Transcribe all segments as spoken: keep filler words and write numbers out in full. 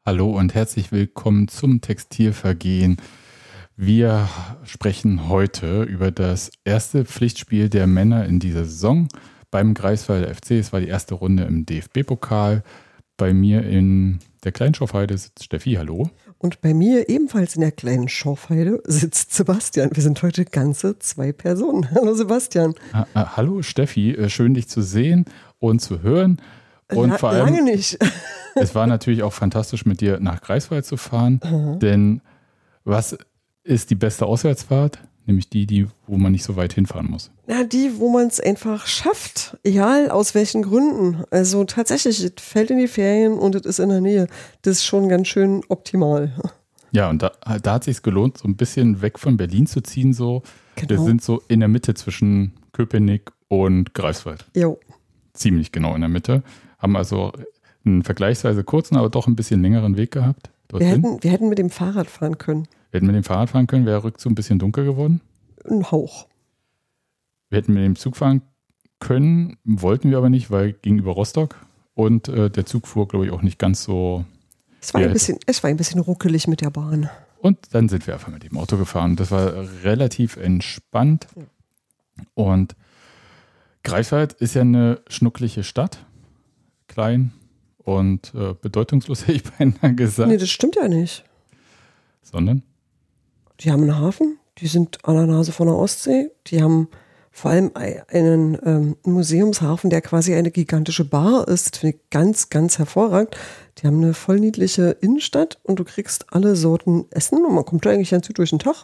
Hallo und herzlich willkommen zum Textilvergehen. Wir sprechen heute über das erste Pflichtspiel der Männer in dieser Saison beim Greifswalder F C. Es war die erste Runde im D F B-Pokal. Bei mir in der kleinen Schorfheide sitzt Steffi, hallo. Und bei mir ebenfalls in der kleinen Schorfheide sitzt Sebastian. Wir sind heute ganze zwei Personen. Hallo Sebastian. Ha- ha- hallo Steffi, äh, schön dich zu sehen und zu hören. Und La- vor allem, lange nicht. es war natürlich auch fantastisch, mit dir nach Greifswald zu fahren. Mhm. Denn was ist die beste Auswärtsfahrt? Nämlich die, die, wo man nicht so weit hinfahren muss. Na, die, wo man es einfach schafft. Egal aus welchen Gründen. Also tatsächlich, es fällt in die Ferien und es ist in der Nähe. Das ist schon ganz schön optimal. Ja, und da, da hat es sich gelohnt, so ein bisschen weg von Berlin zu ziehen. So. Genau. Wir sind so in der Mitte zwischen Köpenick und Greifswald. Jo. Ziemlich genau in der Mitte. Haben also einen vergleichsweise kurzen, aber doch ein bisschen längeren Weg gehabt. Wir dorthin. hätten, wir hätten mit dem Fahrrad fahren können. Wir hätten mit dem Fahrrad fahren können, wäre rückzu ein bisschen dunkel geworden. Ein Hauch. Wir hätten mit dem Zug fahren können, wollten wir aber nicht, weil gegenüber Rostock. Und äh, der Zug fuhr, glaube ich, auch nicht ganz so. Es war, Ja, ein bisschen, es war ein bisschen ruckelig mit der Bahn. Und dann sind wir einfach mit dem Auto gefahren. Das war relativ entspannt. Und Greifswald ist ja eine schnuckliche Stadt. Klein und äh, bedeutungslos, hätte ich beinahe gesagt. Nee, das stimmt ja nicht. Sondern? Die haben einen Hafen, die sind an der Nase von der Ostsee, die haben vor allem einen ähm, Museumshafen, der quasi eine gigantische Bar ist. Das finde ich ganz, ganz hervorragend. Die haben eine voll niedliche Innenstadt und du kriegst alle Sorten Essen und man kommt da eigentlich ganz gut durch den Tag.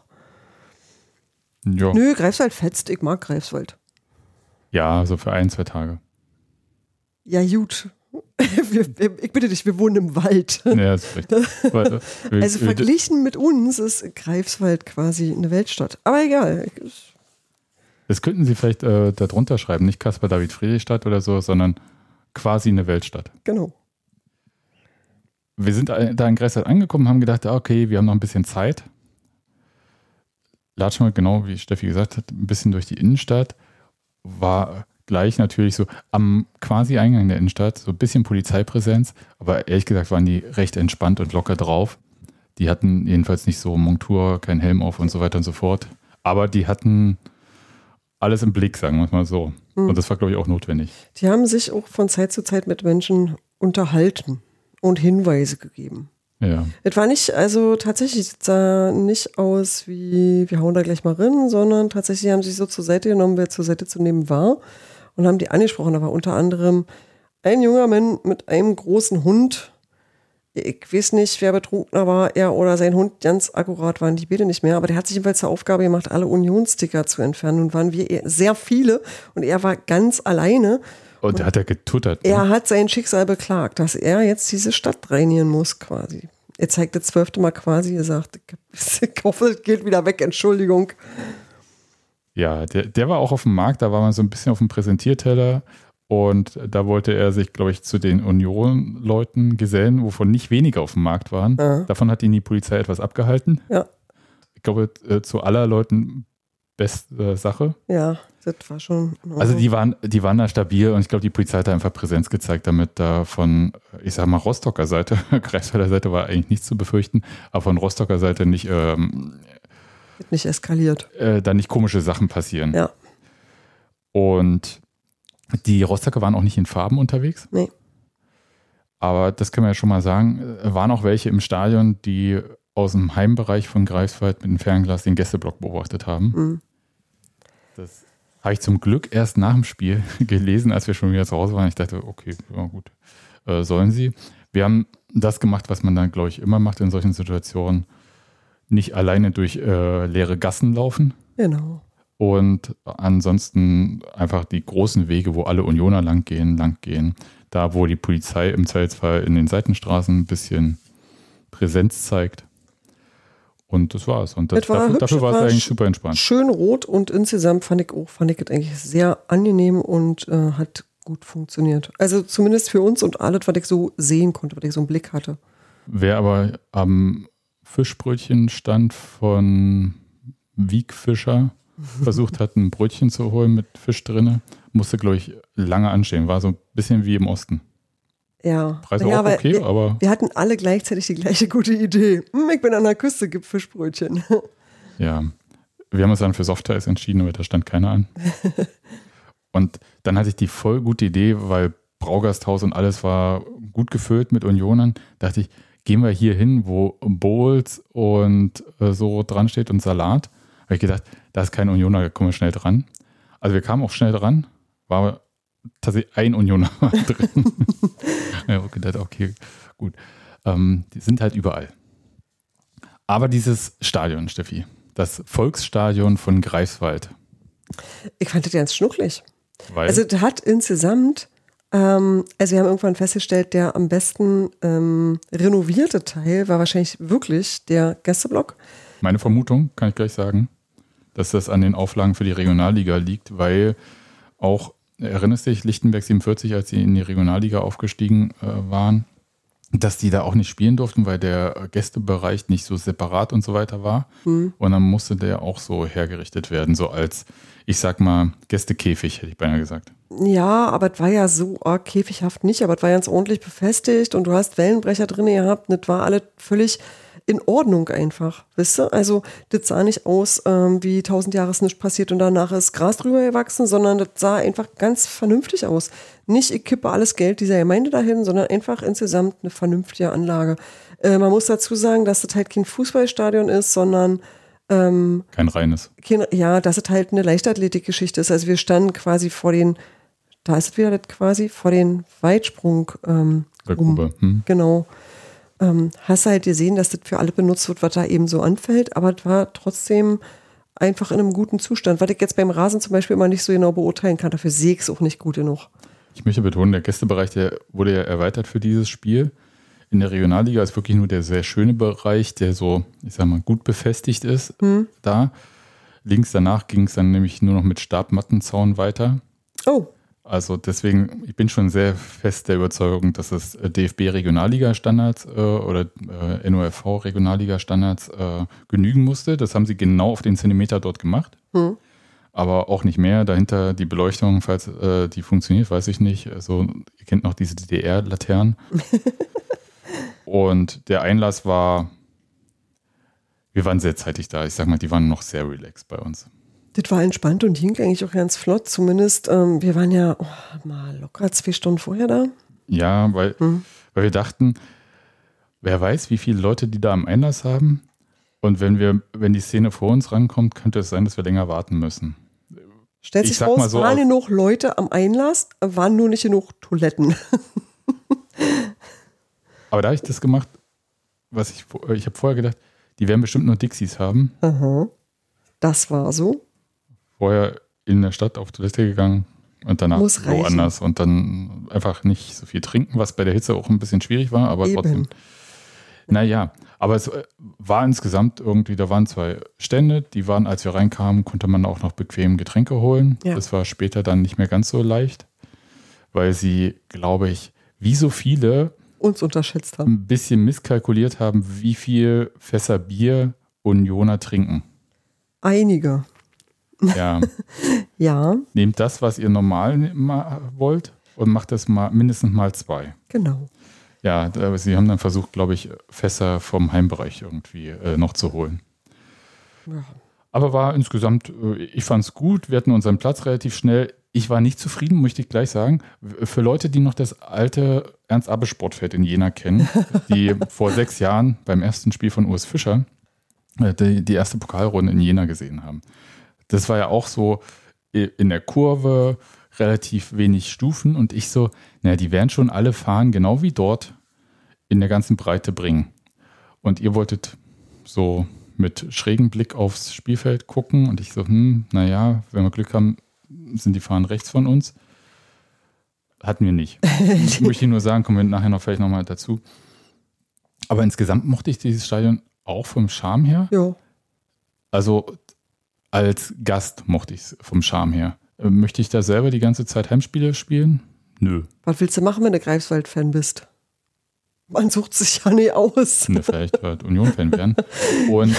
Ja. Nö, Greifswald fetzt, ich mag Greifswald. Ja, so für ein, zwei Tage. Ja, gut. Wir, ich bitte dich, wir wohnen im Wald. Ja, ist richtig. Weil, äh, Also äh, verglichen mit uns ist Greifswald quasi eine Weltstadt. Aber egal. Das könnten Sie vielleicht äh, darunter schreiben, nicht Caspar David Friedrichstadt oder so, sondern quasi eine Weltstadt. Genau. Wir sind da in Greifswald angekommen, haben gedacht, ah, okay, wir haben noch ein bisschen Zeit. Latschen wir, genau wie Steffi gesagt hat, ein bisschen durch die Innenstadt. War gleich natürlich so am quasi Eingang der Innenstadt, so ein bisschen Polizeipräsenz, aber ehrlich gesagt waren die recht entspannt und locker drauf. Die hatten jedenfalls nicht so Montur, kein Helm auf und so weiter und so fort. Aber die hatten alles im Blick, sagen wir es mal so. Mhm. Und das war, glaube ich, auch notwendig. Die haben sich auch von Zeit zu Zeit mit Menschen unterhalten und Hinweise gegeben. Ja. Es war nicht, also tatsächlich, es sah nicht aus wie, wir hauen da gleich mal rein, sondern tatsächlich haben sie sich so zur Seite genommen, wer zur Seite zu nehmen war und haben die angesprochen. Da war unter anderem ein junger Mann mit einem großen Hund. Ich weiß nicht, wer betrunkener war, er oder sein Hund. Ganz akkurat waren die beide nicht mehr, aber der hat sich jedenfalls zur Aufgabe gemacht, alle Unionssticker zu entfernen. Nun waren wir sehr viele und er war ganz alleine. Und da hat er getuttert. Ne? Er hat sein Schicksal beklagt, dass er jetzt diese Stadt reinigen muss quasi. Er zeigt das zwölfte Mal quasi, er sagt, ich hoffe, es geht wieder weg, Entschuldigung. Ja, der, der war auch auf dem Markt, da war man so ein bisschen auf dem Präsentierteller und da wollte er sich, glaube ich, zu den Union-Leuten gesellen, wovon nicht wenige auf dem Markt waren. Ja. Davon hat ihn die Polizei etwas abgehalten. Ja. Ich glaube, äh, zu aller Leuten beste Sache. Ja, das war schon. Also die waren, die waren da stabil und ich glaube, die Polizei hat da einfach Präsenz gezeigt, damit da von, ich sag mal, Rostocker Seite, Greifswalder Seite war eigentlich nichts zu befürchten, aber von Rostocker Seite nicht, ähm, Wird nicht eskaliert. äh, da nicht komische Sachen passieren. Ja. Und die Rostocker waren auch nicht in Farben unterwegs. Nee. Aber das können wir ja schon mal sagen, äh, waren auch welche im Stadion, die aus dem Heimbereich von Greifswald mit dem Fernglas den Gästeblock beobachtet haben. Mhm. Das habe ich zum Glück erst nach dem Spiel gelesen, als wir schon wieder zu Hause waren. Ich dachte, okay, ja gut, äh, sollen sie. Wir haben das gemacht, was man dann, glaube ich, immer macht in solchen Situationen. Nicht alleine durch äh, leere Gassen laufen. Genau. Und ansonsten einfach die großen Wege, wo alle Unioner langgehen, langgehen. Da, wo die Polizei im Zweifelsfall in den Seitenstraßen ein bisschen Präsenz zeigt. Und das war's. Und das, Das war dafür, hübsch, dafür war es war eigentlich sch- super entspannt. Schön rot und insgesamt fand ich auch, fand ich es eigentlich sehr angenehm und äh, hat gut funktioniert. Also zumindest für uns und alles, was ich so sehen konnte, was ich so im Blick hatte. Wer aber am Fischbrötchenstand von Wieg Fischer versucht hat, ein Brötchen zu holen mit Fisch drinne, musste, glaube ich, lange anstehen. War so ein bisschen wie im Osten. Ja. Preis ja, auch okay, wir, aber... Wir hatten alle gleichzeitig die gleiche gute Idee. Hm, ich bin an der Küste, gib Fischbrötchen. Ja, wir haben uns dann für Softeis entschieden, aber da stand keiner an. Und dann hatte ich die voll gute Idee, weil Braugasthaus und alles war gut gefüllt mit Unionern. Da dachte ich, gehen wir hier hin, wo Bowls und äh, so dran steht und Salat. Habe ich gedacht, da ist kein Unioner, da kommen wir schnell dran. Also wir kamen auch schnell dran, war tatsächlich ein Unioner drin. Ja, okay, gedacht, okay, gut. Ähm, die sind halt überall. Aber dieses Stadion, Steffi, das Volksstadion von Greifswald. Ich fand das ganz schnucklig. Weil? Also das hat insgesamt, ähm, also wir haben irgendwann festgestellt, der am besten ähm, renovierte Teil war wahrscheinlich wirklich der Gästeblock. Meine Vermutung, kann ich gleich sagen, dass das an den Auflagen für die Regionalliga liegt, weil auch, erinnerst du dich, Lichtenberg siebenundvierzig, als sie in die Regionalliga aufgestiegen äh, waren, dass die da auch nicht spielen durften, weil der Gästebereich nicht so separat und so weiter war. Mhm. Und dann musste der auch so hergerichtet werden, so als, ich sag mal, Gästekäfig, hätte ich beinahe gesagt. Ja, aber es war ja so oh, käfighaft nicht, aber es war ganz ordentlich befestigt und du hast Wellenbrecher drin gehabt und das war alles völlig in Ordnung einfach, wisst ihr? Also das sah nicht aus, ähm, wie tausend Jahre ist nichts passiert und danach ist Gras drüber gewachsen, sondern das sah einfach ganz vernünftig aus. Nicht, ich kippe alles Geld dieser Gemeinde dahin, sondern einfach insgesamt eine vernünftige Anlage. Äh, man muss dazu sagen, dass das halt kein Fußballstadion ist, sondern ähm, kein reines. Kein, ja, dass es halt eine Leichtathletikgeschichte ist. Also wir standen quasi vor den, da ist es wieder das quasi, vor den Weitsprung ähm, rum. Hm. Genau. Ähm, hast du halt gesehen, dass das für alle benutzt wird, was da eben so anfällt, aber es war trotzdem einfach in einem guten Zustand, was ich jetzt beim Rasen zum Beispiel immer nicht so genau beurteilen kann. Dafür sehe ich es auch nicht gut genug. Ich möchte betonen, der Gästebereich, der wurde ja erweitert für dieses Spiel. In der Regionalliga ist wirklich nur der sehr schöne Bereich, der so, ich sag mal, gut befestigt ist, hm. da. Links danach ging es dann nämlich nur noch mit Stabmattenzaun weiter. Oh. Also deswegen, ich bin schon sehr fest der Überzeugung, dass es D F B-Regionalliga-Standards äh, oder äh, N O F V-Regionalliga-Standards äh, genügen musste. Das haben sie genau auf den Zentimeter dort gemacht. Hm. Aber auch nicht mehr. Dahinter die Beleuchtung, falls äh, die funktioniert, weiß ich nicht. Also ihr kennt noch diese D D R-Laternen. Und der Einlass war, wir waren sehr zeitig da. Ich sag mal, die waren noch sehr relaxed bei uns. Das war entspannt und ging eigentlich auch ganz flott. Zumindest, ähm, wir waren ja oh, mal locker zwei Stunden vorher da. Ja, weil, hm. weil wir dachten, wer weiß, wie viele Leute die da am Einlass haben. Und wenn wir, wenn die Szene vor uns rankommt, könnte es sein, dass wir länger warten müssen. Stellt sich raus, so waren genug Leute am Einlass, waren nur nicht genug Toiletten. Aber da habe ich das gemacht, was ich, ich habe vorher gedacht, die werden bestimmt nur Dixies haben. Aha. Das war so. Vorher in der Stadt auf Toilette gegangen und danach woanders und dann einfach nicht so viel trinken, was bei der Hitze auch ein bisschen schwierig war, aber Eben. trotzdem. Naja, aber es war insgesamt irgendwie, da waren zwei Stände, die waren, als wir reinkamen, konnte man auch noch bequem Getränke holen. Ja. Das war später dann nicht mehr ganz so leicht, weil sie, glaube ich, wie so viele uns unterschätzt haben. Ein bisschen misskalkuliert haben, wie viel Fässer Bier Unioner trinken. Einige. Ja. ja. Nehmt das, was ihr normal wollt und macht das mal mindestens mal zwei. Genau. Ja, sie haben dann versucht, glaube ich, Fässer vom Heimbereich irgendwie äh, noch zu holen. Ja. Aber war insgesamt, äh, ich fand es gut. Wir hatten unseren Platz relativ schnell. Ich war nicht zufrieden, möchte ich gleich sagen. Für Leute, die noch das alte Ernst-Abbe-Sportfeld in Jena kennen, die vor sechs Jahren beim ersten Spiel von Urs Fischer äh, die, die erste Pokalrunde in Jena gesehen haben. Das war ja auch so in der Kurve, relativ wenig Stufen und ich so, naja, die werden schon alle Fahnen genau wie dort in der ganzen Breite bringen. Und ihr wolltet so mit schrägem Blick aufs Spielfeld gucken und ich so, hm, naja, wenn wir Glück haben, sind die Fahnen rechts von uns. Hatten wir nicht. Ich möchte nur sagen, kommen wir nachher noch vielleicht nochmal dazu. Aber insgesamt mochte ich dieses Stadion auch vom Charme her. Ja. Also als Gast mochte ich es vom Charme her. Möchte ich da selber die ganze Zeit Heimspiele spielen? Nö. Was willst du machen, wenn du Greifswald-Fan bist? Man sucht sich ja nie aus. Ne, vielleicht wird Union-Fan werden. Und,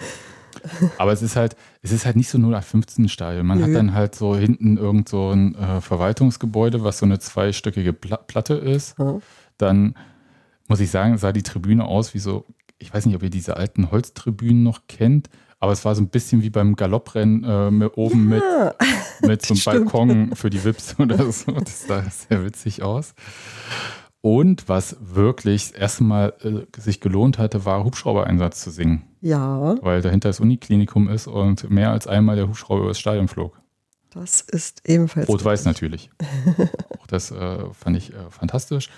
aber es ist halt, es ist halt nicht so null acht fünfzehn Stadion. Man Nö. hat dann halt so hinten irgend so ein äh, Verwaltungsgebäude, was so eine zweistöckige Pla- Platte ist. Hm. dann muss ich sagen, sah die Tribüne aus wie so, ich weiß nicht, ob ihr diese alten Holztribünen noch kennt, aber es war so ein bisschen wie beim Galopprennen äh, mit, oben Ja, mit, mit so einem stimmt. Balkon für die V I Ps oder so. Das sah sehr witzig aus. Und was wirklich das erste Mal äh, sich gelohnt hatte, war Hubschrauber-Einsatz zu singen. Ja, Weil dahinter das Uniklinikum ist und mehr als einmal der Hubschrauber über das Stadion flog. das ist ebenfalls. Rot-Weiß natürlich. Auch das äh, fand ich äh, fantastisch.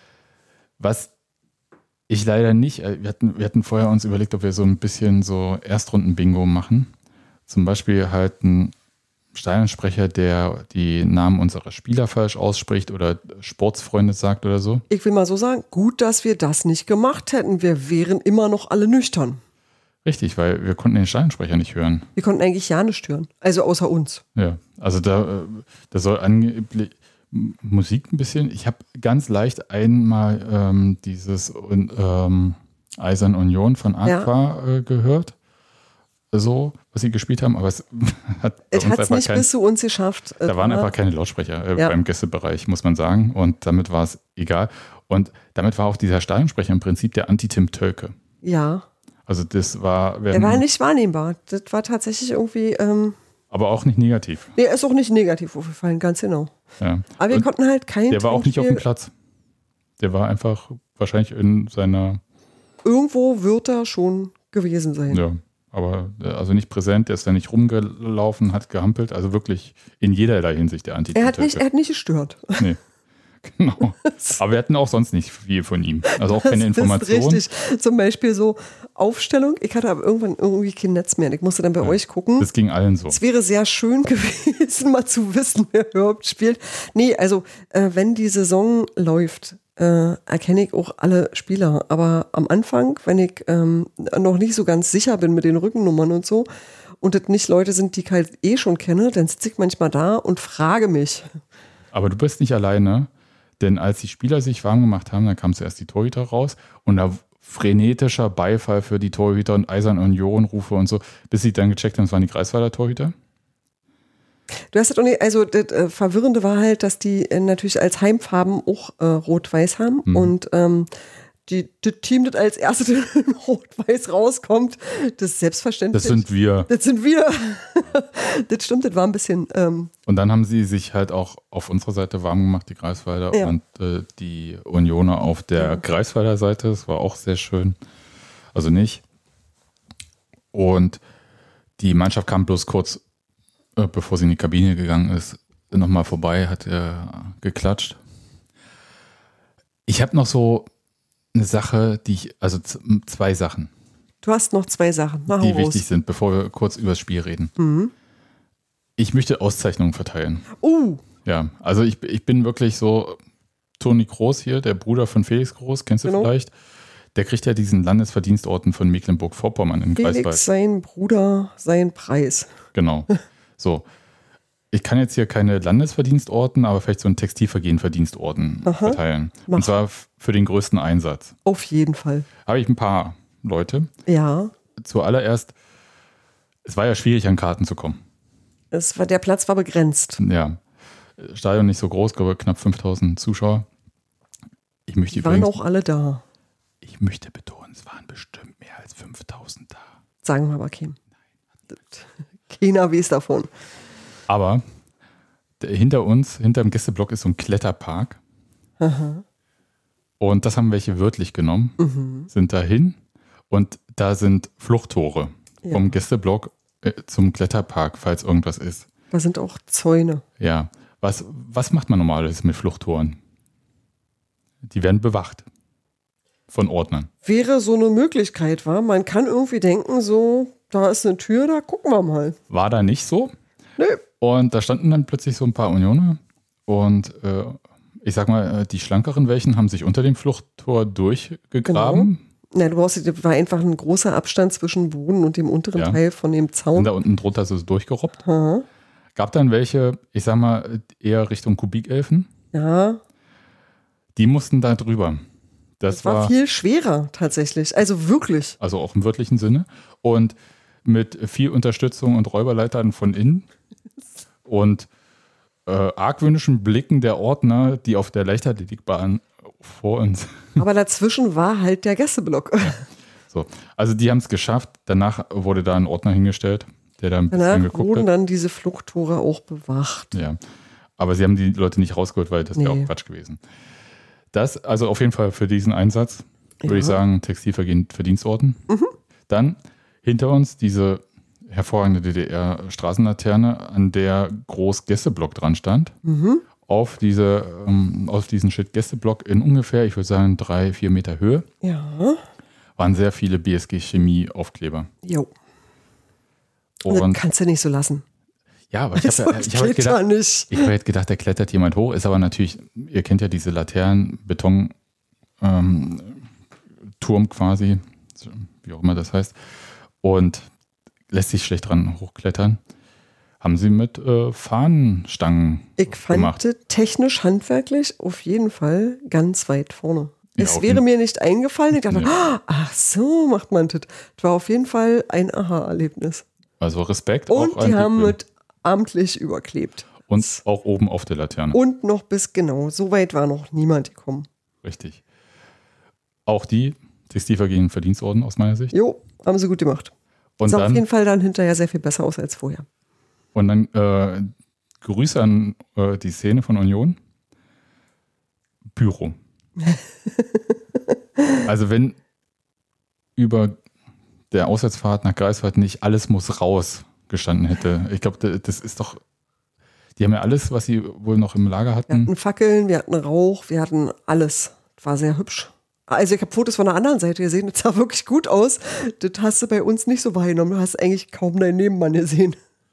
Was ich leider nicht, äh, wir, hatten, wir hatten vorher uns überlegt, ob wir so ein bisschen so Erstrunden-Bingo machen. Zum Beispiel halt ein Stadionsprecher, der die Namen unserer Spieler falsch ausspricht oder Sportsfreunde sagt oder so. Ich will mal so sagen, gut, dass wir das nicht gemacht hätten. Wir wären immer noch alle nüchtern. Richtig, weil wir konnten den Stadionsprecher nicht hören. Wir konnten eigentlich ja nicht stören. Also außer uns. Ja, also da, äh, da soll angeblich M- Musik ein bisschen. Ich habe ganz leicht einmal ähm, dieses ähm, Eisern Union von Aqua äh, gehört. So, was sie gespielt haben, aber es hat bei Es uns hat es einfach nicht kein, bis zu uns geschafft. da waren Ja. einfach keine Lautsprecher äh, Ja. beim Gästebereich, muss man sagen. Und damit war es egal. Und damit war auch dieser Stadionsprecher im Prinzip der Anti-Tim Tölke. Ja, Also das war, er war nicht wahrnehmbar. Das war tatsächlich irgendwie, ähm, aber auch nicht negativ. nee, er ist auch nicht negativ aufgefallen, ganz genau. Ja. Aber wir Und konnten halt kein der war auch nicht auf dem Trinkspiel- Platz. Der war einfach wahrscheinlich in seiner, Irgendwo wird er schon gewesen sein. ja, aber äh, also nicht präsent, der ist da nicht rumgelaufen, hat gehampelt, also wirklich in jederlei Hinsicht der anti Er hat nicht, er hat nicht gestört. Nee, genau. Aber wir hatten auch sonst nicht viel von ihm. Also auch keine Das ist Informationen. richtig. Zum Beispiel so Aufstellung. Ich hatte aber irgendwann irgendwie kein Netz mehr. Ich musste dann bei euch gucken. Das ging allen so. Es wäre sehr schön gewesen, mal zu wissen, wer überhaupt spielt. Nee, also äh, wenn die Saison läuft, äh, erkenne ich auch alle Spieler. Aber am Anfang, wenn ich ähm, noch nicht so ganz sicher bin mit den Rückennummern und so und das nicht Leute sind, die ich halt eh schon kenne, dann sitze ich manchmal da und frage mich. Aber du bist nicht alleine, denn als die Spieler sich warm gemacht haben, dann kam zuerst die Torhüter raus und da frenetischer Beifall für die Torhüter und Eisern Union-Rufe und so, bis sie dann gecheckt haben, es waren die Greifswalder Torhüter. Du hast das auch nicht, also das äh, Verwirrende war halt, dass die äh, natürlich als Heimfarben auch äh, Rot-Weiß haben Mhm. und ähm, die, das Team, das als erstes in Rot-Weiß rauskommt, das ist selbstverständlich. Das sind wir. Das sind wir. Das stimmt, das war ein bisschen, ähm, Und dann haben sie sich halt auch auf unserer Seite warm gemacht, die Greifswalder, Ja. und äh, die Unioner auf der Ja. Greifswalder Seite. Das war auch sehr schön. Also nicht. Und die Mannschaft kam bloß kurz, äh, bevor sie in die Kabine gegangen ist, nochmal vorbei, hat äh, geklatscht. Ich habe noch so eine Sache, die ich, also z- zwei Sachen, du hast noch zwei Sachen. Na, hau die raus. wichtig sind, bevor wir kurz über das Spiel reden. Mhm. Ich möchte Auszeichnungen verteilen. Uh, Ja, also ich, ich bin wirklich so, Toni Groß hier, der Bruder von Felix Groß, kennst du Genau. vielleicht? Der kriegt ja diesen Landesverdienstorden von Mecklenburg-Vorpommern in Felix, Greifswald. sein Bruder, sein Preis. Genau. So. Ich kann jetzt hier keine Landesverdienstorden, aber vielleicht so einen Textilvergehen-Verdienstorden Aha. verteilen. Mach. Und zwar f- für den größten Einsatz. Auf jeden Fall. Habe ich ein paar Leute. Ja, Zuallererst, es war ja schwierig, an Karten zu kommen. es war, der Platz war begrenzt. Ja. Stadion nicht so groß, glaube knapp fünftausend Zuschauer. Ich möchte Die waren übrigens, auch alle da. ich möchte betonen, es waren bestimmt mehr als fünftausend da. Sagen wir aber Kim. Keiner weiß davon. Aber der, hinter uns, hinter dem Gästeblock ist so ein Kletterpark. Aha. Und das haben welche wörtlich genommen, Mhm. sind dahin. Und da sind Fluchttore Ja. vom Gästeblock äh, zum Kletterpark, falls irgendwas ist. Da sind auch Zäune. Ja. Was, was macht man normalerweise mit Fluchttoren? Die werden bewacht von Ordnern. Wäre so eine Möglichkeit, war. Man kann irgendwie denken, so, da ist eine Tür, da gucken wir mal. War da nicht so. Nö. Und da standen dann plötzlich so ein paar Unioner. Und äh, ich sag mal, äh, die schlankeren welchen haben sich unter dem Fluchttor durchgegraben. Na, du brauchst, das war einfach ein großer Abstand zwischen Boden und dem unteren Ja. Teil von dem Sind Zaun. da unten drunter so durchgerobbt. Aha. Gab dann welche, ich sag mal, eher Richtung Kubikelfen. Ja, Die mussten da drüber. Das, das war, war, viel schwerer tatsächlich. Also wirklich. also auch im wörtlichen Sinne. Und mit viel Unterstützung und Räuberleitern von innen. Und äh, argwöhnischen Blicken der Ordner, die auf der Leichtathletikbahn vor uns. Aber dazwischen war halt der Gästeblock. So, also die haben es geschafft. Danach wurde da ein Ordner hingestellt, der da ein bisschen Danach geguckt wurden hat. dann diese Fluchttore auch bewacht. Ja, aber sie haben die Leute nicht rausgeholt, weil das wäre Nee. auch Quatsch gewesen. Das, also auf jeden Fall für diesen Einsatz, würde Ja. ich sagen, Textilvergehen Verdienstorden. Mhm. Dann hinter uns diese hervorragende D D R-Straßenlaterne, an der groß Gästeblock dran stand. Mhm. Auf, diese, ähm, auf diesen Schild Gästeblock in ungefähr, ich würde sagen, drei, vier Meter Höhe, Ja. waren sehr viele B S G-Chemie-Aufkleber. Jo. Das Und kannst du nicht so lassen. ja, aber ich habe So ja, ich hab halt geht da gedacht, nicht. ich hab halt gedacht, da klettert jemand hoch, ist aber natürlich, ihr kennt ja diese Laternen, Beton, ähm, Turm quasi, wie auch immer das heißt, und lässt sich schlecht dran hochklettern. Haben sie mit äh, Fahnenstangen Ich fand gemacht. das technisch, handwerklich auf jeden Fall ganz weit vorne. Ja, es auf wäre jeden- mir nicht eingefallen. Ich dachte, Ja. ach so macht man das. Das war auf jeden Fall ein Aha-Erlebnis. Also Respekt Und auch die an haben People. mit amtlich überklebt. Und auch oben auf der Laterne. Und noch bis genau, so weit war noch niemand gekommen. Richtig. Auch die Textilvergehen Verdienstorden aus meiner Sicht. Jo, haben sie gut gemacht. Und Sah auf dann, jeden Fall dann hinterher sehr viel besser aus als vorher. und dann äh, Grüße an äh, die Szene von Union. Pyro. Also wenn über der Auswärtsfahrt nach Greifswald nicht alles muss raus gestanden hätte. Ich glaube, das ist doch, die haben ja alles, was sie wohl noch im Lager Wir hatten. hatten Fackeln, wir hatten Rauch, wir hatten alles. War sehr hübsch. Also ich habe Fotos von der anderen Seite gesehen, das sah wirklich gut aus. Das hast du bei uns nicht so wahrgenommen. Du hast eigentlich kaum deinen Nebenmann gesehen.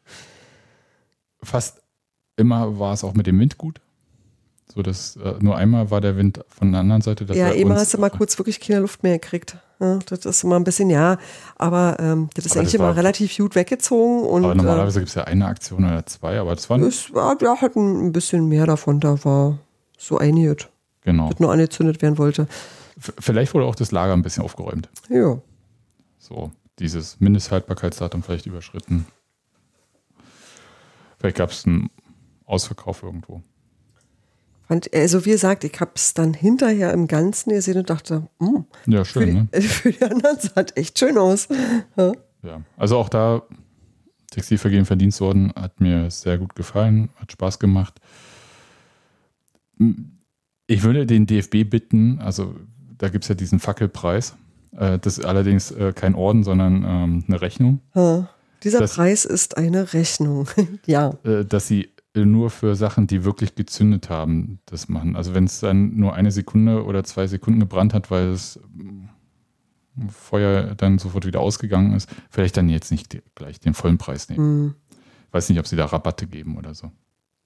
Fast immer war es auch mit dem Wind gut. So, dass äh, nur einmal war der Wind von der anderen Seite. Dass Ja, er eben uns, hast du mal kurz wirklich keine Luft mehr gekriegt. Ja, das ist immer ein bisschen, ja, aber ähm, das ist Aber eigentlich das immer war- relativ gut weggezogen. Und Aber normalerweise gibt es ja eine Aktion oder zwei, aber das äh, waren es war, wir hatten ein bisschen mehr davon, da war so einiges, genau. das nur angezündet werden wollte. V- Vielleicht wurde auch das Lager ein bisschen aufgeräumt. Ja. So, dieses Mindesthaltbarkeitsdatum vielleicht überschritten. Vielleicht gab es einen Ausverkauf irgendwo. Fand, also wie gesagt, ich habe es dann hinterher im Ganzen gesehen und dachte, hm, Ja, für, schön, ne? die, für die anderen sah es echt schön aus. Ja. Ja. Also auch da, Textilvergehen Verdienstorden hat mir sehr gut gefallen, hat Spaß gemacht. Ich würde den D F B bitten, also da gibt es ja diesen Fackelpreis. Äh, Das ist allerdings äh, kein Orden, sondern ähm, eine Rechnung, Ja. Dieser Das- Preis ist eine Rechnung. Ja. äh, dass sie nur für Sachen, die wirklich gezündet haben, das machen. Also wenn es dann nur eine Sekunde oder zwei Sekunden gebrannt hat, weil das mm, Feuer dann sofort wieder ausgegangen ist, vielleicht dann jetzt nicht die, gleich den vollen Preis nehmen. Hm. Weiß nicht, ob sie da Rabatte geben oder so.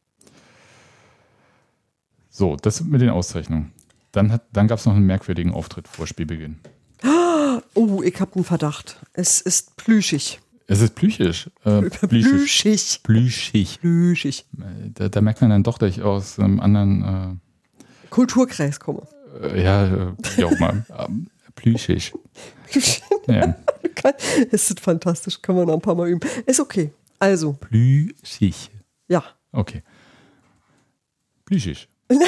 So, das mit den Auszeichnungen. Dann, hat- dann gab es noch einen merkwürdigen Auftritt vor Spielbeginn. Oh, ich habe einen Verdacht. Es ist plüschig. Es ist plüschig. Äh, plüschig. Plüschig. Plüschig. Plüschig. Äh, Da, da merkt man dann doch, dass ich aus einem anderen, Kulturkreis komme. äh, ja, äh, wie auch mal, ähm, plüschig. Ja. Es ist fantastisch, kann man noch ein paar Mal üben. Ist okay. Also, Plüschig. ja. Okay. Plüschig.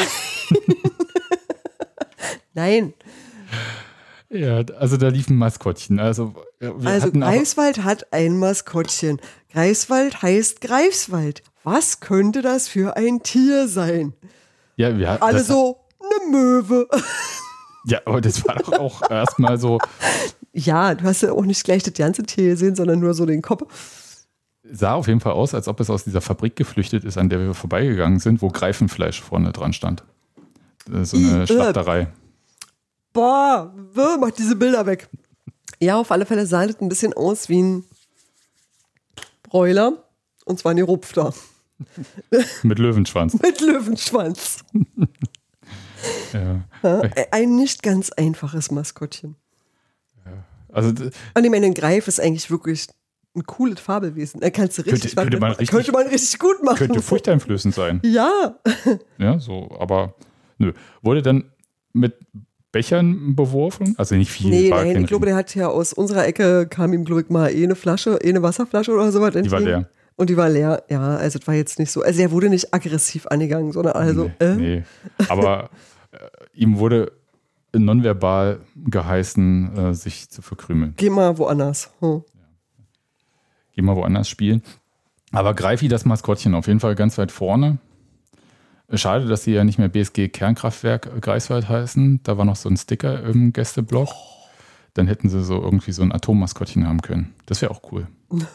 Nein. Ja, also da lief ein Maskottchen. Also, äh, wir Also hatten aber, Greifswald hat ein Maskottchen. Greifswald heißt Greifswald. Was könnte das für ein Tier sein? ja, wir hatten Alle das, so, eine Möwe. ja, aber das war doch auch erstmal so, Ja, du hast ja auch nicht gleich das ganze Tier gesehen, sondern nur so den Kopf. sah auf jeden Fall aus, als ob es aus dieser Fabrik geflüchtet ist, an der wir vorbeigegangen sind, wo Greifenfleisch vorne dran stand. Das ist so eine Ih, Schlachterei. Boah, wuh, mach diese Bilder weg. Ja, auf alle Fälle sah das ein bisschen aus wie ein Bräuler. Und zwar ein Gerupfter. Mit Löwenschwanz. Mit Löwenschwanz. Ja. Ja, ein nicht ganz einfaches Maskottchen. Also d- Und ich meine, ein Greif ist eigentlich wirklich ein cooles Fabelwesen. Da kannst du richtig, Könnte- könnte was man mit- richtig- könnte man richtig gut machen. könnte furchteinflößend sein. Ja. Ja, so, aber nö. Wurde dann mit Bechern beworfen? Also nicht viel. Nee, war nein, kein ich glaube, Riesen- der hat ja aus unserer Ecke, kam ihm, glaube ich, mal eh eine Flasche, eh eine Wasserflasche oder sowas entgegen. war leer. Und die war leer, ja, also das war jetzt nicht so, also er wurde nicht aggressiv angegangen, sondern also, nee, äh, nee. Aber äh, ihm wurde nonverbal geheißen, äh, sich zu verkrümeln. Geh mal woanders. Hm. Geh mal woanders spielen. Aber Greifi, das Maskottchen, auf jeden Fall ganz weit vorne. Schade, dass sie ja nicht mehr B S G Kernkraftwerk Greifswald heißen. Da war noch so ein Sticker im Gästeblock. Dann hätten sie so irgendwie so ein Atommaskottchen haben können. Das wäre auch cool.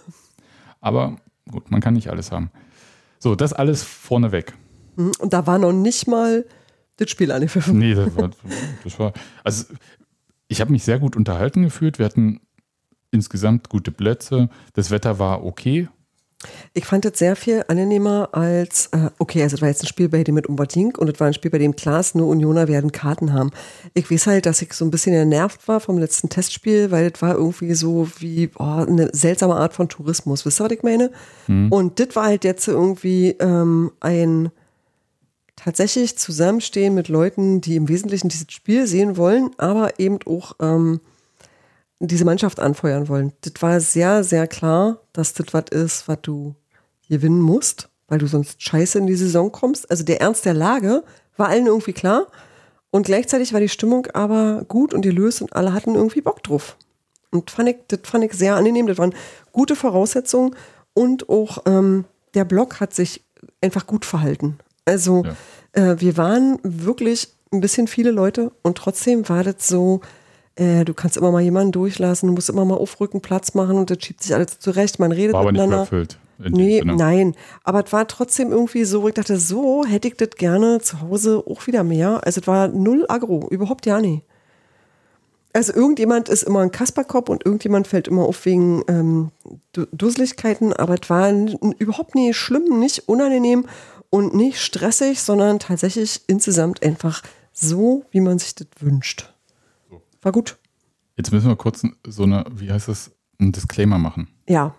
Aber gut, man kann nicht alles haben. So, das alles vorneweg. Und da war noch nicht mal das Spiel angepfiffen. Nee, das war, das war also ich habe mich sehr gut unterhalten gefühlt. Wir hatten insgesamt gute Plätze. Das Wetter war okay. Ich fand es sehr viel angenehmer als, äh, okay, also das war jetzt ein Spiel bei dem mit Umberdink und das war ein Spiel, bei dem klar ist, nur Unioner werden Karten haben. Ich weiß halt, dass ich so ein bisschen genervt war vom letzten Testspiel, weil das war irgendwie so wie oh, eine seltsame Art von Tourismus. Wisst ihr, was ich meine? Mhm. Und das war halt jetzt irgendwie ähm, ein tatsächlich Zusammenstehen mit Leuten, die im Wesentlichen dieses Spiel sehen wollen, aber eben auch ähm, diese Mannschaft anfeuern wollen. Das war sehr, sehr klar, dass das was ist, was du gewinnen musst, weil du sonst scheiße in die Saison kommst. Also der Ernst der Lage war allen irgendwie klar und gleichzeitig war die Stimmung aber gut und gelöst und alle hatten irgendwie Bock drauf. Und fand ich, das fand ich sehr angenehm. Das waren gute Voraussetzungen und auch ähm, der Block hat sich einfach gut verhalten. Also ja. äh, wir waren wirklich ein bisschen viele Leute und trotzdem war das so, äh, du kannst immer mal jemanden durchlassen, du musst immer mal aufrücken, Platz machen und das schiebt sich alles zurecht, man redet war aber miteinander. Nicht überfüllt. Nee, nein, aber es war trotzdem irgendwie so, ich dachte, so hätte ich das gerne zu Hause auch wieder mehr. Also es war null Aggro, überhaupt ja nicht. Also irgendjemand ist immer ein Kasperkopf und irgendjemand fällt immer auf wegen ähm, Dusseligkeiten, aber es war n- überhaupt nicht schlimm, nicht unangenehm und nicht stressig, sondern tatsächlich insgesamt einfach so, wie man sich das wünscht. War gut. Jetzt müssen wir kurz so eine, wie heißt das, einen Disclaimer machen. Ja.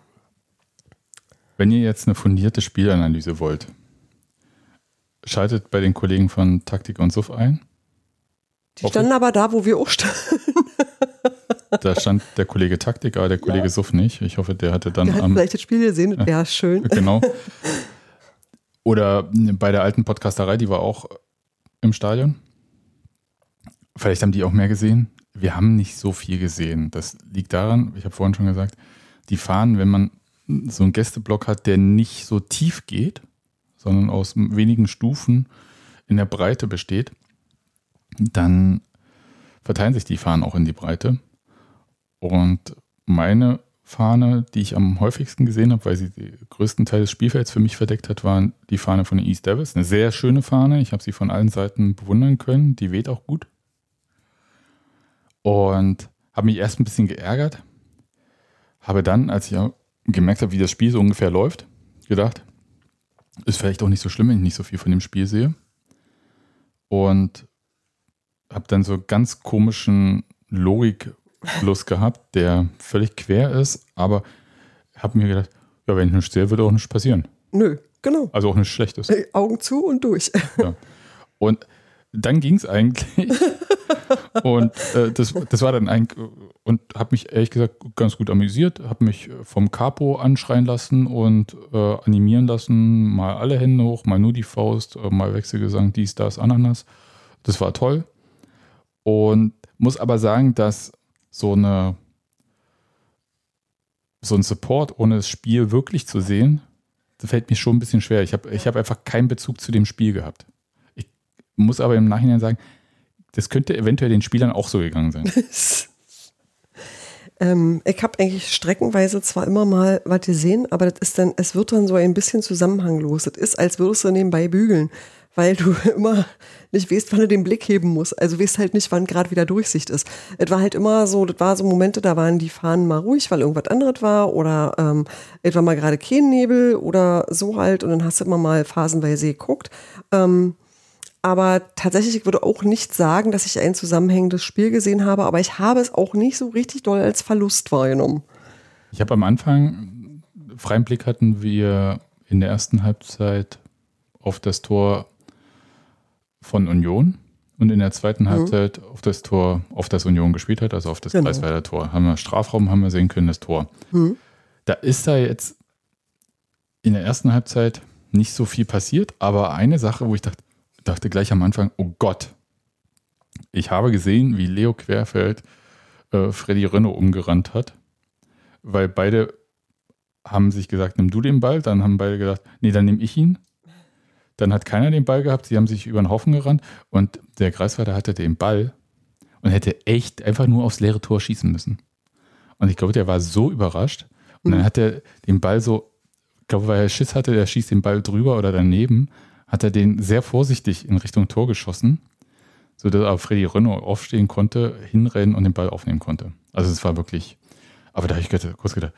Wenn ihr jetzt eine fundierte Spielanalyse wollt, schaltet bei den Kollegen von Taktik und Suff ein. Die standen aber da, wo wir auch standen. Da stand der Kollege Taktik, aber der Kollege ja. Suff nicht. Ich hoffe, der hatte dann der hat am... vielleicht das Spiel gesehen, das wäre schön. Genau. Oder bei der alten Podcasterei, die war auch im Stadion. Vielleicht haben die auch mehr gesehen. Wir haben nicht so viel gesehen. Das liegt daran, ich habe vorhin schon gesagt, die fahren, wenn man so einen Gästeblock hat, der nicht so tief geht, sondern aus wenigen Stufen in der Breite besteht, dann verteilen sich die Fahnen auch in die Breite. Und meine Fahne, die ich am häufigsten gesehen habe, weil sie den größten Teil des Spielfelds für mich verdeckt hat, war die Fahne von den East Devils. Eine sehr schöne Fahne. Ich habe sie von allen Seiten bewundern können. Die weht auch gut. Und habe mich erst ein bisschen geärgert. Habe dann, als ich gemerkt habe, wie das Spiel so ungefähr läuft, gedacht, ist vielleicht auch nicht so schlimm, wenn ich nicht so viel von dem Spiel sehe. Und habe dann so ganz komischen Logikfluss gehabt, der völlig quer ist, aber habe mir gedacht, ja, wenn ich nichts sehe, wird auch nichts passieren. Nö, genau. Also auch nichts Schlechtes. Hey, Augen zu und durch. Ja. Und dann ging es eigentlich. Und äh, das, das war dann eigentlich, und habe mich ehrlich gesagt ganz gut amüsiert, habe mich vom Capo anschreien lassen und äh, animieren lassen, mal alle Hände hoch, mal nur die Faust, äh, mal Wechselgesang, dies, das, Ananas. Das war toll. Und muss aber sagen, dass so eine so ein Support ohne das Spiel wirklich zu sehen, das fällt mir schon ein bisschen schwer. Ich habe ich hab einfach keinen Bezug zu dem Spiel gehabt. Ich muss aber im Nachhinein sagen, das könnte eventuell den Spielern auch so gegangen sein. ähm, ich habe eigentlich streckenweise zwar immer mal was gesehen, aber das ist dann, es wird dann so ein bisschen zusammenhanglos. Das ist, als würdest du nebenbei bügeln, weil du immer nicht weißt, wann du den Blick heben musst. Also weißt halt nicht, wann gerade wieder Durchsicht ist. Es war halt immer so, das war so Momente, da waren die Fahnen mal ruhig, weil irgendwas anderes war oder ähm, etwa mal gerade kein Nebel oder so halt und dann hast du immer mal phasenweise geguckt. Ähm, aber tatsächlich, ich würde auch nicht sagen, dass ich ein zusammenhängendes Spiel gesehen habe, aber ich habe es auch nicht so richtig doll als Verlust wahrgenommen. Ich habe am Anfang, freien Blick hatten wir in der ersten Halbzeit auf das Tor von Union und in der zweiten mhm. Halbzeit auf das Tor, auf das Union gespielt hat, also auf das genau. Greifswalder Tor. Haben wir Strafraum, haben wir sehen können, das Tor. Mhm. Da ist da jetzt in der ersten Halbzeit nicht so viel passiert, aber eine Sache, wo ich dachte, dachte gleich am Anfang, oh Gott, Ich habe gesehen, wie Leo Querfeld äh, Freddy Rönno umgerannt hat, weil beide haben sich gesagt, nimm du den Ball, dann haben beide gedacht, nee, dann nehme ich ihn. Dann hat keiner den Ball gehabt, sie haben sich über den Haufen gerannt und der Greifswalder hatte den Ball und hätte echt einfach nur aufs leere Tor schießen müssen. Und ich glaube, der war so überrascht und dann hat er den Ball so, ich glaube, weil er Schiss hatte, der schießt den Ball drüber oder daneben, hat er den sehr vorsichtig in Richtung Tor geschossen, sodass aber Freddy Rönno aufstehen konnte, hinrennen und den Ball aufnehmen konnte. Also es war wirklich, aber da habe ich kurz gedacht,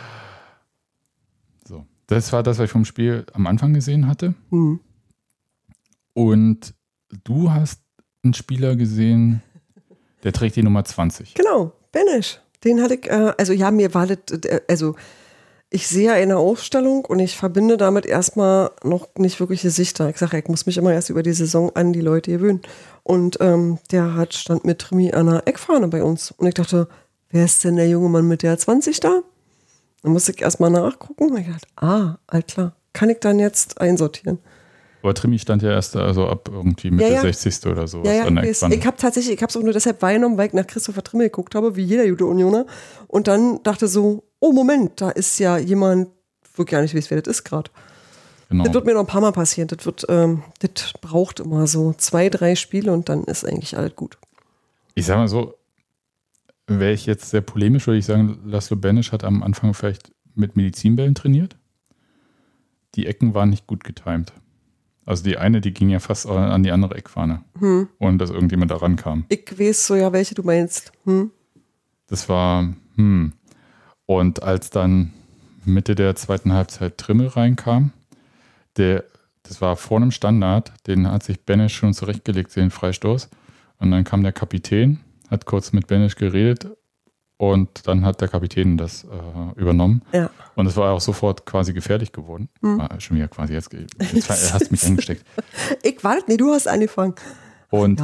so. Das war das, was ich vom Spiel am Anfang gesehen hatte. Mhm. Und du hast einen Spieler gesehen, der trägt die Nummer zwanzig. Genau, Benesch. Den hatte ich, äh, also ja, mir war das, äh, also ich sehe eine Ausstellung und ich verbinde damit erstmal noch nicht wirklich Gesichter. Ich sage, ich muss mich immer erst über die Saison an die Leute gewöhnen. Und ähm, der hat stand mit Trimi an der Eckfahne bei uns. Und ich dachte, wer ist denn der junge Mann mit der zwanzig da? Dann musste ich erstmal nachgucken. Und ich dachte, ah, all klar, kann ich dann jetzt einsortieren. Aber Trimi stand ja erst also ab irgendwie Mitte ja, ja. sechzigste oder sowas. Ja, ja, an der ich, ich habe tatsächlich, ich habe es auch nur deshalb wahrgenommen, weil ich nach Christopher Trimmel geguckt habe, wie jeder gute Unioner. Und dann dachte so, oh Moment, da ist ja jemand, wo ich gar nicht weiß, wer das ist gerade. Genau. Das wird mir noch ein paar Mal passieren. Das wird, ähm, das braucht immer so zwei, drei Spiele und dann ist eigentlich alles gut. Ich sag mal so, wäre ich jetzt sehr polemisch, würde ich sagen, Laszlo Benesch hat am Anfang vielleicht mit Medizinbällen trainiert. Die Ecken waren nicht gut getimt. Also die eine, die ging ja fast an die andere Eckfahne. Hm. Und dass irgendjemand da rankam. Ich weiß so ja, welche du meinst. Hm. Das war, hm. Und als dann Mitte der zweiten Halbzeit Trimmel reinkam, der, das war vor einem Standard, den hat sich Benesch schon zurechtgelegt, den Freistoß. Und dann kam der Kapitän, hat kurz mit Benesch geredet und dann hat der Kapitän das äh, übernommen. Ja. Und es war auch sofort quasi gefährlich geworden. Hm. War schon wieder quasi jetzt, jetzt hast du mich angesteckt. Ich warte, nee, du hast angefangen. Und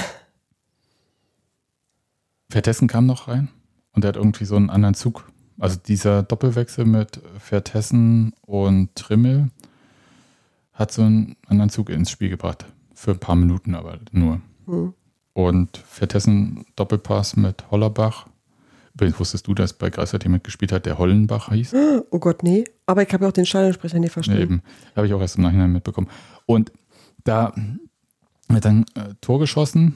Vertessen kam noch rein und der hat irgendwie so einen anderen Zug. Also dieser Doppelwechsel mit Vertessen und Trimmel hat so einen anderen Zug ins Spiel gebracht. Für ein paar Minuten aber nur. Hm. Und Vertessen Doppelpass mit Hollerbach. Übrigens wusstest du, dass bei Greifswald jemand gespielt hat, der Hollenbach hieß? Oh Gott, nee. Aber ich habe ja auch den Stadionsprecher nicht verstanden. Ja, eben. Habe ich auch erst im Nachhinein mitbekommen. Und da hat dann äh, Tor geschossen.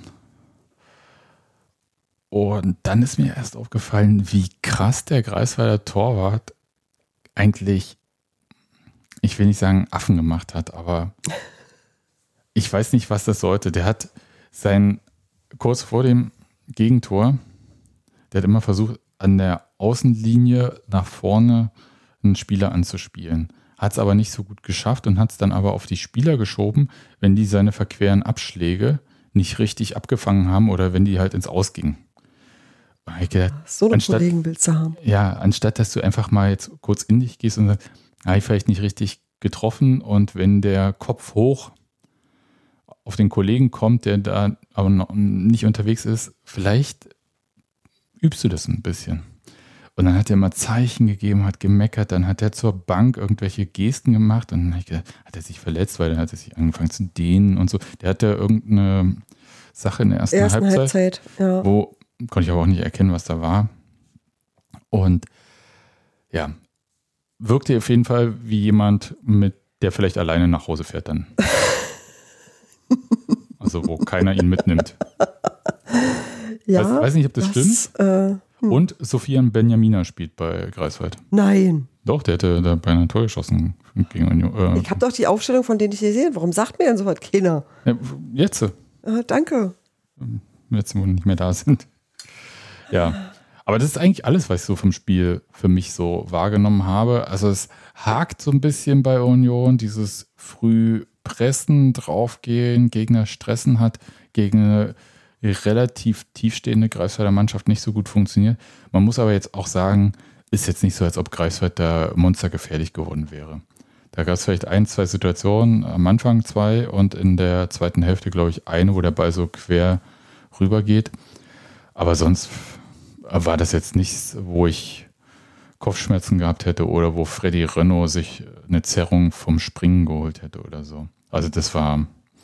Und dann ist mir erst aufgefallen, wie krass der Greifswalder Torwart eigentlich, ich will nicht sagen Affen gemacht hat, aber ich weiß nicht, was das sollte. Der hat sein, kurz vor dem Gegentor, der hat immer versucht, an der Außenlinie nach vorne einen Spieler anzuspielen. Hat es aber nicht so gut geschafft und hat es dann aber auf die Spieler geschoben, wenn die seine verqueren Abschläge nicht richtig abgefangen haben oder wenn die halt ins Aus gingen. Ich gedacht, so eine Kollegen willst du haben. Ja, anstatt dass du einfach mal jetzt kurz in dich gehst und sagst, habe ich vielleicht nicht richtig getroffen und wenn der Kopf hoch auf den Kollegen kommt, der da aber noch nicht unterwegs ist, vielleicht übst du das ein bisschen. Und dann hat er mal Zeichen gegeben, hat gemeckert, dann hat er zur Bank irgendwelche Gesten gemacht und dann gedacht, hat er sich verletzt, weil dann hat er sich angefangen zu dehnen und so. Der hatte irgendeine Sache in der ersten, ersten Halbzeit, Halbzeit ja. Wo konnte ich aber auch nicht erkennen, was da war. Und ja, wirkte auf jeden Fall wie jemand, mit der vielleicht alleine nach Hause fährt dann. Also wo keiner ihn mitnimmt. Ja, weiß, weiß nicht, ob das, das stimmt. Äh, hm. Und Sofian Benjamina spielt bei Greifswald. Nein. Doch, der hätte da bei einer Tor geschossen. Gegen Union. Äh, ich habe doch die Aufstellung, von denen ich hier sehe. Warum sagt mir denn sowas keiner? Ja, jetzt. Äh, danke. Jetzt, wo nicht mehr da sind. Ja, aber das ist eigentlich alles, was ich so vom Spiel für mich so wahrgenommen habe. Also es hakt so ein bisschen bei Union, dieses früh pressen, draufgehen, Gegner stressen hat, gegen eine relativ tiefstehende Greifswalder Mannschaft nicht so gut funktioniert. Man muss aber jetzt auch sagen, ist jetzt nicht so, als ob Greifswald da monstergefährlich geworden wäre. Da gab es vielleicht ein, zwei Situationen, am Anfang zwei und in der zweiten Hälfte, glaube ich, eine, wo der Ball so quer rübergeht. Aber sonst war das jetzt nichts, wo ich Kopfschmerzen gehabt hätte oder wo Freddy Rönno sich eine Zerrung vom Springen geholt hätte oder so. Also das war,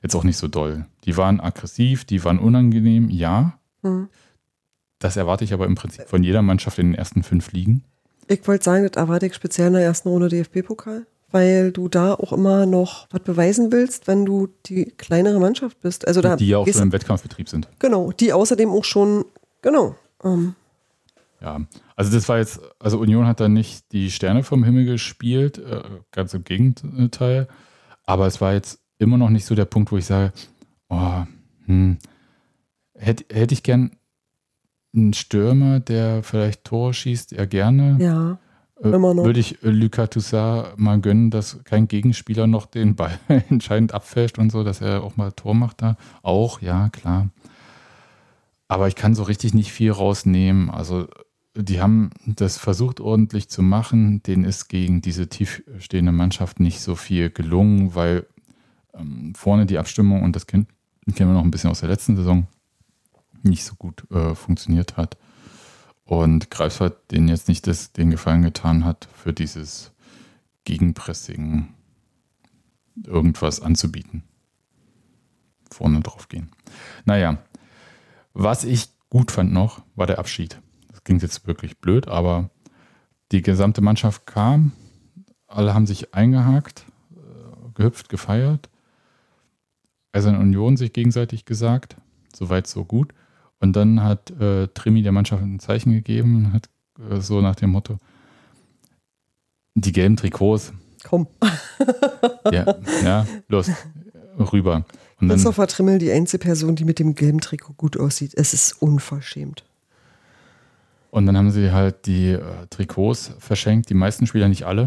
jetzt auch nicht so doll. Die waren aggressiv, die waren unangenehm, ja. Mhm. Das erwarte ich aber im Prinzip von jeder Mannschaft in den ersten fünf Ligen. Ich wollte sagen, das erwarte ich speziell in der ersten Runde D F B-Pokal, weil du da auch immer noch was beweisen willst, wenn du die kleinere Mannschaft bist. Also da die ja auch schon im Wettkampfbetrieb sind. Genau, die außerdem auch schon, genau. Ähm. Ja, also das war jetzt, also Union hat da nicht die Sterne vom Himmel gespielt, äh, ganz im Gegenteil, aber es war jetzt immer noch nicht so der Punkt, wo ich sage, oh, hm, hätte, hätte ich gern einen Stürmer, der vielleicht Tore schießt, ja gerne. Ja, immer noch. Würde ich Lucas Toussaint mal gönnen, dass kein Gegenspieler noch den Ball entscheidend abfälscht und so, dass er auch mal Tor macht da. Auch, ja, klar. Aber ich kann so richtig nicht viel rausnehmen. Also die haben das versucht ordentlich zu machen. Denen ist gegen diese tiefstehende Mannschaft nicht so viel gelungen, weil ähm, vorne die Abstimmung, und das kennen, kennen wir noch ein bisschen aus der letzten Saison, nicht so gut äh, funktioniert hat. Und Greifswald denen jetzt nicht das, den Gefallen getan hat, für dieses Gegenpressing irgendwas anzubieten. Vorne drauf gehen. Naja, was ich gut fand noch, war der Abschied. Das klingt jetzt wirklich blöd, aber die gesamte Mannschaft kam, alle haben sich eingehakt, äh, gehüpft, gefeiert. Also in Union sich gegenseitig gesagt, soweit so gut. Und dann hat äh, Trimi der Mannschaft ein Zeichen gegeben und hat äh, so nach dem Motto, die gelben Trikots. Komm. ja, ja, los, rüber. Und dann, Christopher Trimmel, die einzige Person, die mit dem gelben Trikot gut aussieht. Es ist unverschämt. Und dann haben sie halt die äh, Trikots verschenkt, die meisten Spieler, nicht alle.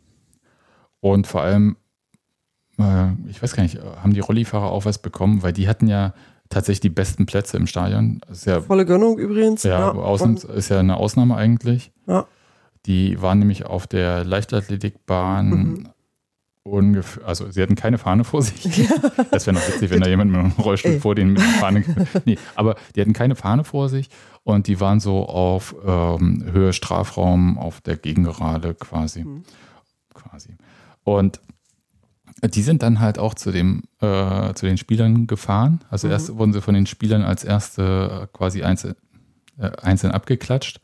Und vor allem, äh, ich weiß gar nicht, haben die Rollifahrer auch was bekommen, weil die hatten ja tatsächlich die besten Plätze im Stadion. Ist ja, volle Gönnung übrigens. Ja, ja. Ausnahms, ist ja eine Ausnahme eigentlich. Ja. Die waren nämlich auf der Leichtathletikbahn mhm. ungefähr, also sie hatten keine Fahne vor sich. Ja. Das wäre noch witzig, wenn da jemand mit einem Rollstuhl Ey. vor denen mit einer Fahne. Nee, aber die hatten keine Fahne vor sich und die waren so auf ähm, Höhe Strafraum auf der Gegengerade quasi. Mhm. quasi. Und die sind dann halt auch zu dem äh, zu den Spielern gefahren. Also mhm. erst wurden sie von den Spielern als erste quasi einzeln, äh, einzeln abgeklatscht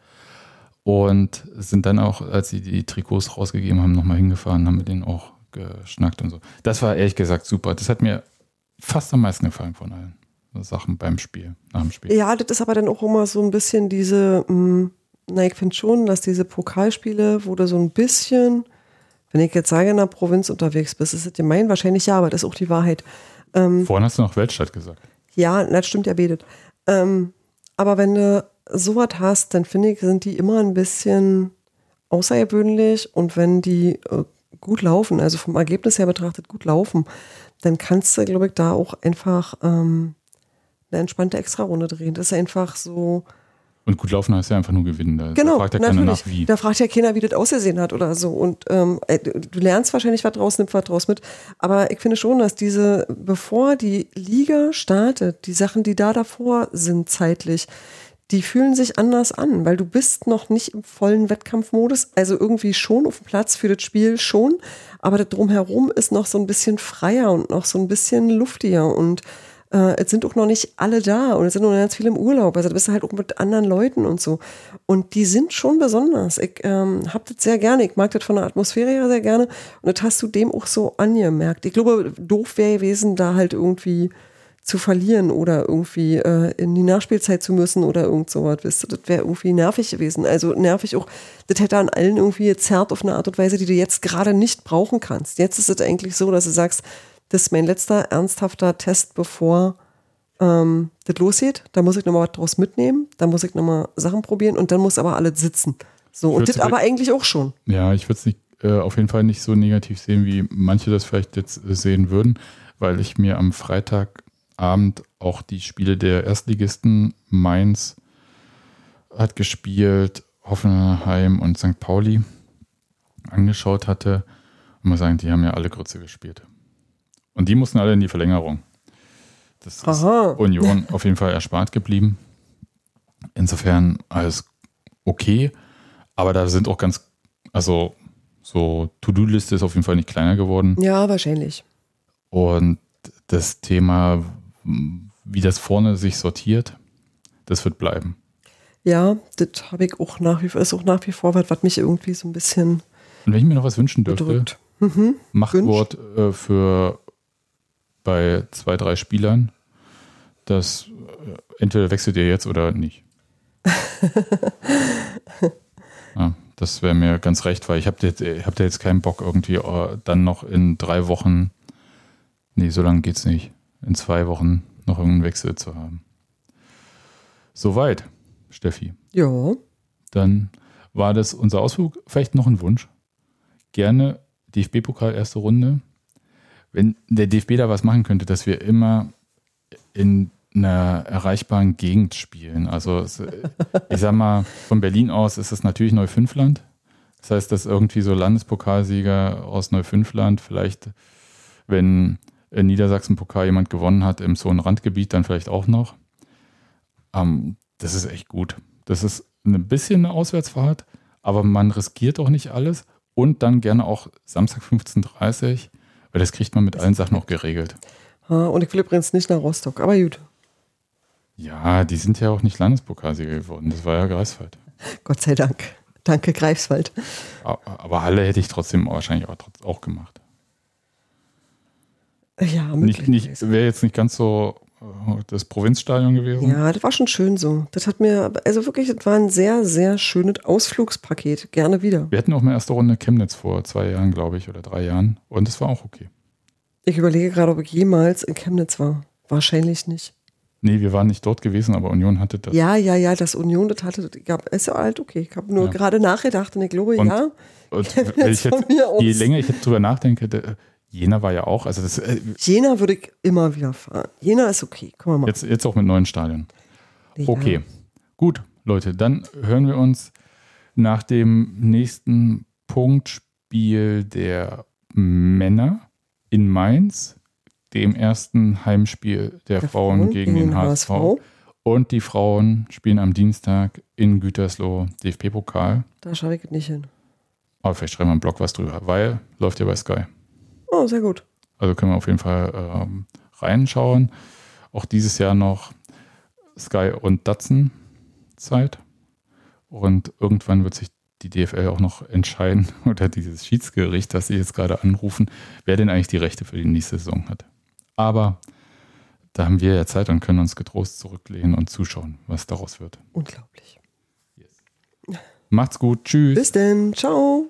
und sind dann auch, als sie die Trikots rausgegeben haben, nochmal hingefahren, haben mit denen auch geschnackt und so. Das war ehrlich gesagt super. Das hat mir fast am meisten gefallen von allen Sachen beim Spiel, nach dem Spiel. Ja, das ist aber dann auch immer so ein bisschen diese, mh, na ich finde schon, dass diese Pokalspiele, wo du so ein bisschen, wenn ich jetzt sage, in der Provinz unterwegs bist, ist es gemein, wahrscheinlich ja, aber das ist auch die Wahrheit. Ähm, Vorhin hast du noch Weltstadt gesagt. Ja, das stimmt ja, betet. Ähm, aber wenn du sowas hast, dann finde ich, sind die immer ein bisschen außergewöhnlich und wenn die äh, gut laufen, also vom Ergebnis her betrachtet gut laufen, dann kannst du, glaube ich, da auch einfach ähm, eine entspannte Extrarunde drehen. Das ist einfach so. Und gut laufen heißt ja einfach nur gewinnen. Da, genau, da fragt ja keiner nach, wie. Da fragt ja keiner, wie das ausgesehen hat oder so. Und ähm, du lernst wahrscheinlich was draus, nimmst was draus mit. Aber ich finde schon, dass diese, bevor die Liga startet, die Sachen, die da davor sind zeitlich, die fühlen sich anders an, weil du bist noch nicht im vollen Wettkampfmodus, also irgendwie schon auf dem Platz für das Spiel schon, aber das Drumherum ist noch so ein bisschen freier und noch so ein bisschen luftiger und äh, es sind auch noch nicht alle da und es sind noch ganz viele im Urlaub, also da bist du halt auch mit anderen Leuten und so und die sind schon besonders. Ich ähm, hab das sehr gerne, ich mag das von der Atmosphäre her sehr gerne und das hast du dem auch so angemerkt. Ich glaube, doof wäre gewesen, da halt irgendwie zu verlieren oder irgendwie äh, in die Nachspielzeit zu müssen oder irgend sowas, wisst ihr, das wäre irgendwie nervig gewesen. Also nervig auch, das hätte an allen irgendwie gezerrt auf eine Art und Weise, die du jetzt gerade nicht brauchen kannst. Jetzt ist es eigentlich so, dass du sagst, das ist mein letzter ernsthafter Test, bevor ähm, das losgeht. Da muss ich nochmal was draus mitnehmen, da muss ich nochmal Sachen probieren und dann muss aber alles sitzen. So, und das aber eigentlich auch schon. Ja, ich würde es nicht äh, auf jeden Fall nicht so negativ sehen, wie manche das vielleicht jetzt sehen würden, weil ich mir am Freitag Abend auch die Spiele der Erstligisten, Mainz hat gespielt, Hoffenheim und Sankt Pauli angeschaut hatte. Und muss sagen, die haben ja alle Grütze gespielt. Und die mussten alle in die Verlängerung. Das Aha. ist Union auf jeden Fall erspart geblieben. Insofern alles okay. Aber da sind auch ganz, also so To-Do-Liste ist auf jeden Fall nicht kleiner geworden. Ja, wahrscheinlich. Und das Thema, wie das vorne sich sortiert, das wird bleiben. Ja, das habe ich auch nach wie vor, ist auch nach wie vor was, was mich irgendwie so ein bisschen Und wenn ich mir noch was wünschen dürfte, mhm. Machtwort äh, für bei zwei, drei Spielern, das äh, entweder wechselt ihr jetzt oder nicht. Ja, das wäre mir ganz recht, weil ich habe jetzt, hab da jetzt keinen Bock irgendwie äh, dann noch in drei Wochen, nee, so lange geht's nicht, in zwei Wochen noch irgendeinen Wechsel zu haben. Soweit, Steffi. Ja. Dann war das unser Ausflug, vielleicht noch ein Wunsch. Gerne D F B-Pokal erste Runde. Wenn der D F B da was machen könnte, dass wir immer in einer erreichbaren Gegend spielen. Also ich sag mal, von Berlin aus ist es natürlich Neufünfland. Das heißt, dass irgendwie so Landespokalsieger aus Neufünfland vielleicht, wenn in Niedersachsen-Pokal jemand gewonnen hat im so einem Randgebiet, dann vielleicht auch noch. Ähm, das ist echt gut. Das ist ein bisschen eine Auswärtsfahrt, aber man riskiert auch nicht alles. Und dann gerne auch Samstag fünfzehn Uhr dreißig, weil das kriegt man mit allen Sachen auch geregelt. Und ich will übrigens nicht nach Rostock, aber gut. Ja, die sind ja auch nicht Landespokalsieger geworden. Das war ja Greifswald. Gott sei Dank. Danke, Greifswald. Aber Halle hätte ich trotzdem wahrscheinlich auch, auch gemacht. Ja, möglich. Nicht, nicht, wäre jetzt nicht ganz so das Provinzstadion gewesen. Ja, das war schon schön so. Das hat mir, also wirklich, das war ein sehr, sehr schönes Ausflugspaket. Gerne wieder. Wir hatten auch eine erste Runde Chemnitz vor zwei Jahren, glaube ich, oder drei Jahren. Und es war auch okay. Ich überlege gerade, ob ich jemals in Chemnitz war. Wahrscheinlich nicht. Nee, wir waren nicht dort gewesen, aber Union hatte das. Ja, ja, ja, das Union, das hatte, das gab, ist ja halt okay. Ich habe nur ja. gerade nachgedacht und ich glaube, und, ja. Und wenn ich jetzt, je länger ich jetzt drüber nachdenke, der, Jena war ja auch. Also das, äh, Jena würde ich immer wieder fahren. Jena ist okay. Guck mal. Jetzt, jetzt auch mit neuen Stadien. Ja. Okay, gut, Leute, dann hören wir uns nach dem nächsten Punktspiel der Männer in Mainz, dem ersten Heimspiel der, der Frauen, Frauen gegen, gegen den H S V. H S V. Und die Frauen spielen am Dienstag in Gütersloh D F B-Pokal. Da schaue ich nicht hin. Aber vielleicht schreiben wir einen Blog was drüber, weil läuft ja bei Sky. Oh, sehr gut. Also können wir auf jeden Fall ähm, reinschauen. Auch dieses Jahr noch Sky und Datsun Zeit. Und irgendwann wird sich die D F L auch noch entscheiden, oder dieses Schiedsgericht, das Sie jetzt gerade anrufen, wer denn eigentlich die Rechte für die nächste Saison hat. Aber da haben wir ja Zeit und können uns getrost zurücklehnen und zuschauen, was daraus wird. Unglaublich. Yes. Macht's gut. Tschüss. Bis denn. Ciao.